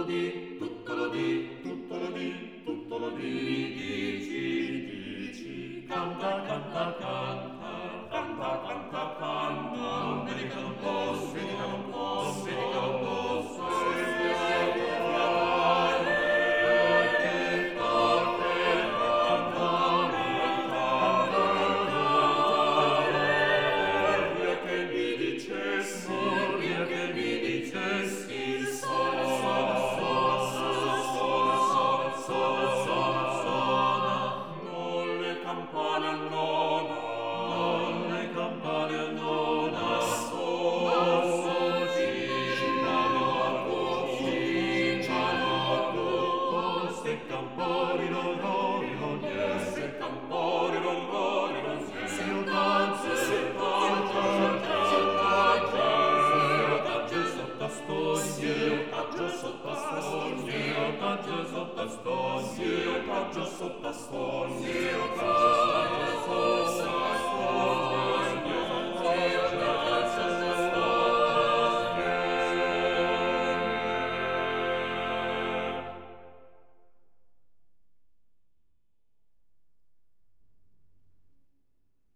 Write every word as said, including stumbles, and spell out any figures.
di, tutto lo di, tutto lo di, tutto lo di. Dici, dici, canta, canta, canta, canta, canta, canta. Non vedi che non posso, vedi che non posso, vedi che non posso. Sotto